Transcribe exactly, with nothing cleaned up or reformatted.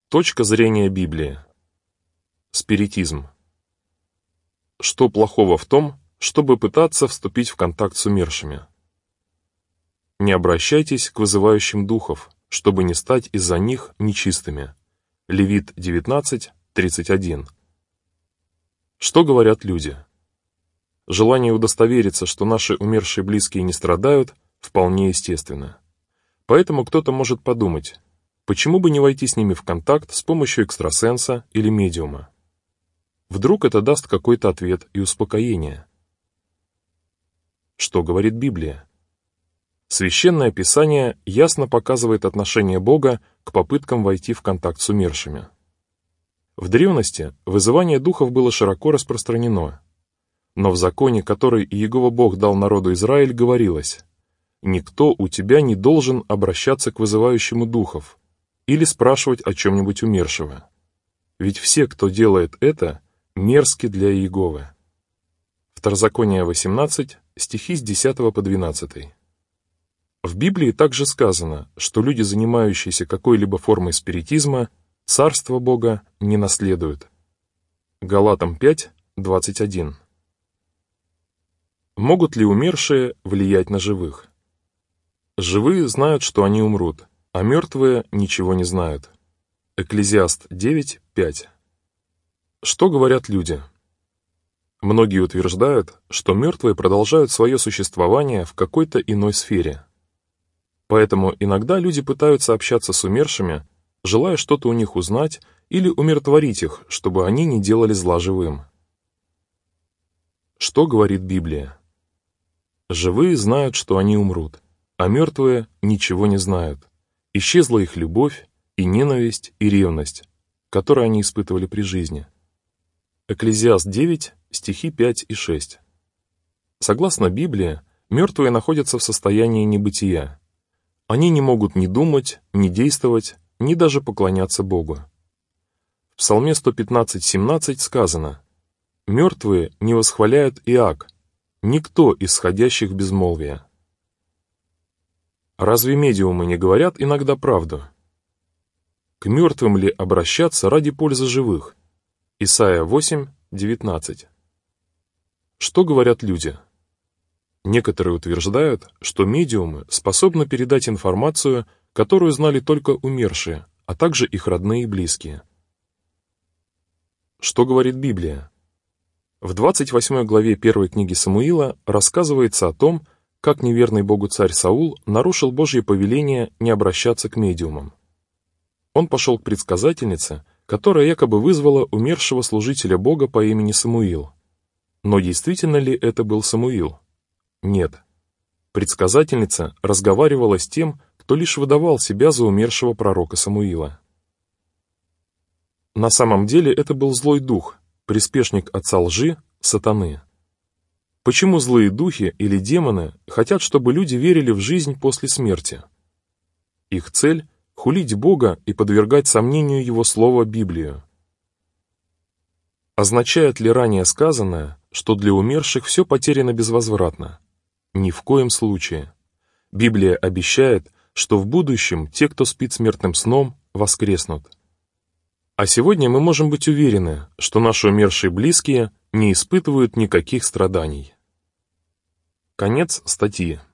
Точка зрения Библии. Спиритизм. Что плохого в том, чтобы пытаться вступить в контакт с умершими? Не обращайтесь к вызывающим духов, чтобы не стать из-за них нечистыми. Левит девятнадцать, тридцать один. Что говорят люди? Желание удостовериться, что наши умершие близкие не страдают, вполне естественно. Поэтому кто-то может подумать, почему бы не войти с ними в контакт с помощью экстрасенса или медиума? Вдруг это даст какой-то ответ и успокоение. Что говорит Библия? Священное Писание ясно показывает отношение Бога к попыткам войти в контакт с умершими. В древности вызывание духов было широко распространено, но в законе, который Иегова Бог дал народу Израиль, говорилось: «Никто у тебя не должен обращаться к вызывающему духов или спрашивать о чем-нибудь умершего, ведь все, кто делает это, мерзки для Иеговы». Второзаконие восемнадцать, стихи с десятого по двенадцатый. В Библии также сказано, что люди, занимающиеся какой-либо формой спиритизма, Царство Бога не наследуют. Галатам пять, двадцать один. Могут ли умершие влиять на живых? Живые знают, что они умрут, а мертвые ничего не знают. Экклезиаст девять, пять. Что говорят люди? Многие утверждают, что мертвые продолжают свое существование в какой-то иной сфере. Поэтому иногда люди пытаются общаться с умершими, желая что-то у них узнать или умиротворить их, чтобы они не делали зла живым. Что говорит Библия? Живые знают, что они умрут, а мертвые ничего не знают. Исчезла их любовь, и ненависть, и ревность, которые они испытывали при жизни. Экклезиаст девять, стихи пять и шесть. Согласно Библии, мертвые находятся в состоянии небытия. Они не могут ни думать, ни действовать, ни даже поклоняться Богу. В Псалме сто пятнадцать, семнадцать сказано: «Мертвые не восхваляют Иак, никто из сходящих в безмолвие». Разве медиумы не говорят иногда правду? К мертвым ли обращаться ради пользы живых? Исайя восемь, девятнадцать. Что говорят люди? Некоторые утверждают, что медиумы способны передать информацию, которую знали только умершие, а также их родные и близкие. Что говорит Библия? В двадцать восьмой главе первой книги Самуила рассказывается о том, как неверный Богу царь Саул нарушил Божье повеление не обращаться к медиумам. Он пошел к предсказательнице, которая якобы вызвала умершего служителя Бога по имени Самуил. Но действительно ли это был Самуил? Нет. Предсказательница разговаривала с тем, кто лишь выдавал себя за умершего пророка Самуила. На самом деле это был злой дух, приспешник отца лжи, сатаны. Почему злые духи или демоны хотят, чтобы люди верили в жизнь после смерти? Их цель — хулить Бога и подвергать сомнению Его Слово Библию. Означает ли ранее сказанное, что для умерших все потеряно безвозвратно? Ни в коем случае. Библия обещает, что в будущем те, кто спит смертным сном, воскреснут. А сегодня мы можем быть уверены, что наши умершие близкие не испытывают никаких страданий. Конец статьи.